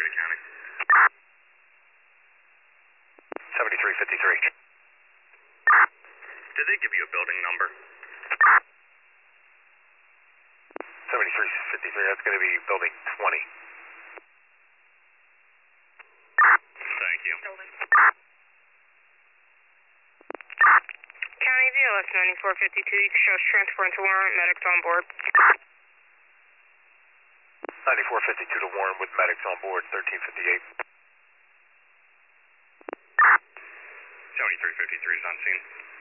to county. 7353. Did they give you a building number? 7353, that's going to be building 20. Thank you. County VLS 9452, shows transport to Warren, medics on board. 9452 to Warren with medics on board, 1358. 7353 is on scene.